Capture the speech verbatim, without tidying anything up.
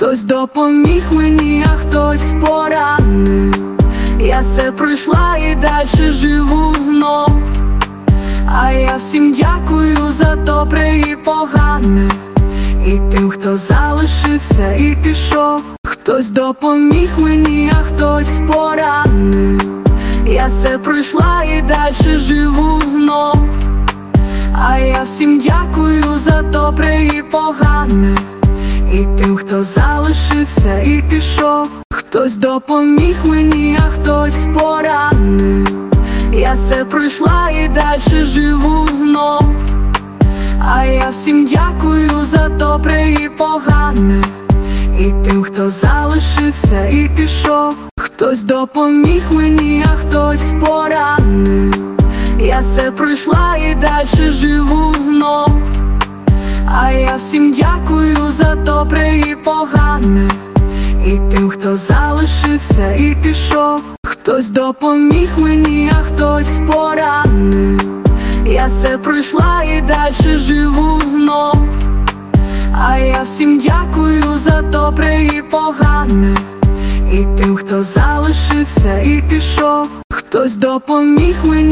Хтось допоміг мені, а хтось поранив. Я це пройшла і дальше живу знов. А я всім дякую за добре і погане, і тим, хто залишився і пішов. Хтось допоміг мені, а хтось поранив. Я це пройшла і дальше живу знов. А я всім дякую за добре і погане, і тим, хто залишився і пішов. Хтось допоміг мені, а хтось поранив. Я це пройшла і дальше живу знов. А я всім дякую за добре і погане, і тим, хто залишився і пішов. Хтось допоміг мені, а хтось поранив. Я це пройшла і дальше живу знов. А я всім дякую за добре і погане, і тим, хто залишився і пішов. Хтось допоміг мені, а хтось поранив. Я це пройшла і дальше живу знов. А я всім дякую за добре і погане, і тим, хто залишився і пішов. Хтось допоміг мені.